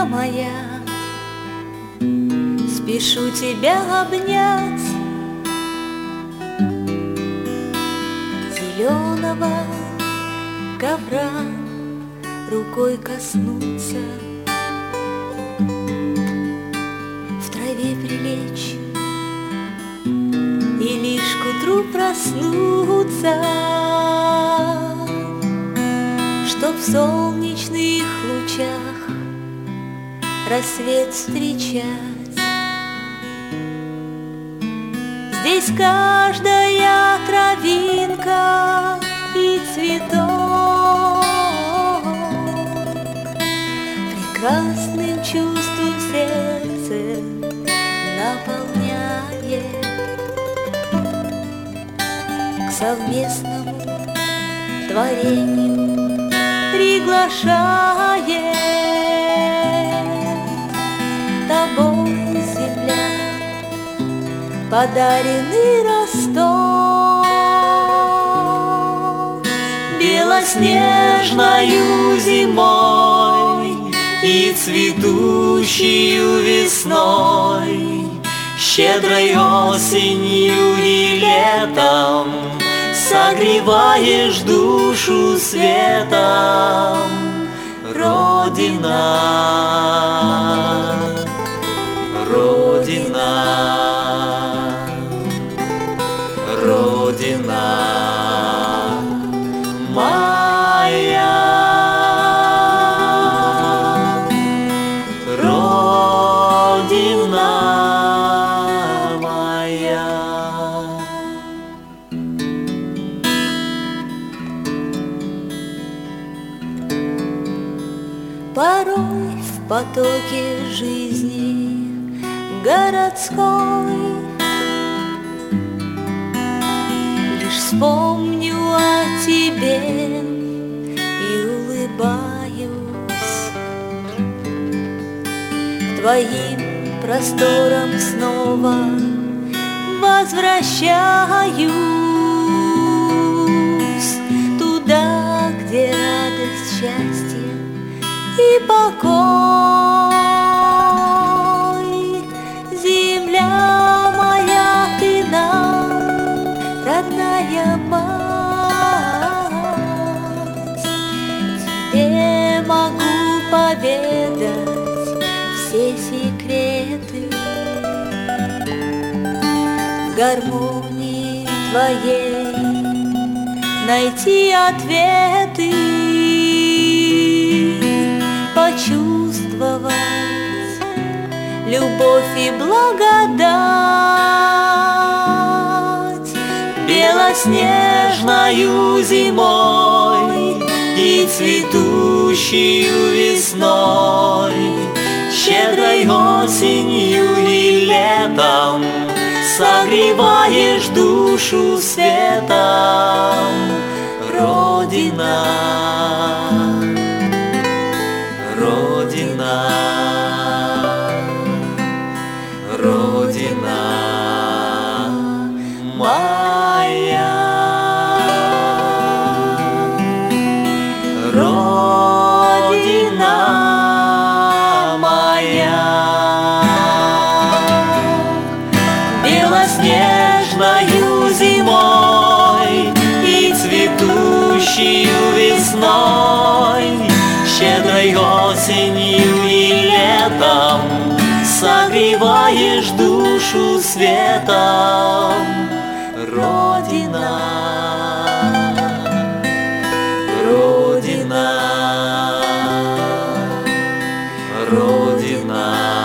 моя, спешу тебя обнять, зеленого ковра рукой коснуться, в траве прилечь и лишь к утру проснуться, чтоб в солнечных лучах рассвет встречать. Здесь каждая травинка и цветок прекрасным чувством сердце наполняет, к совместному творению приглашает. Тобой, земля, подаренный росток, белоснежною зимой и цветущей весной, щедрой осенью и летом согреваешь душу светом, Родина, Родина, Родина моя, Родина моя. Порой в потоке жизни городской лишь вспомню о тебе и улыбаюсь, к твоим просторам снова возвращаюсь, туда, где радость, счастье и покой. Земля моя, ты нам родная мать, тебе могу поведать все секреты, в гармонии твоей найти ответы, почувствовать любовь и благодать, белоснежною зимой и цветущей весной, щедрой осенью и летом согреваешь душу светом, Родина, Родина, Родина моя, Родина моя, белоснежною зимой и цветущей весной, щедрой осенью и летом согреваешь душу светом, Родина, Родина, Родина.